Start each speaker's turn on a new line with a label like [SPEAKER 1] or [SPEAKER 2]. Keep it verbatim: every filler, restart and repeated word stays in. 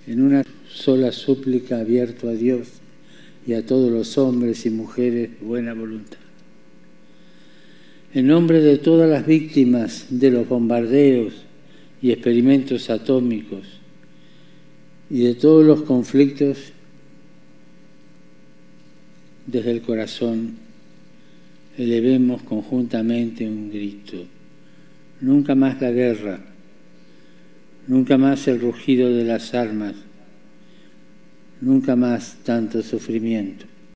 [SPEAKER 1] en una sola súplica abierto a Dios y a todos los hombres y mujeres de buena voluntad. En nombre de todas las víctimas de los bombardeos y experimentos atómicos y de todos los conflictos, desde el corazón, elevemos conjuntamente un grito. Nunca más la guerra, nunca más el rugido de las armas, nunca más tanto sufrimiento.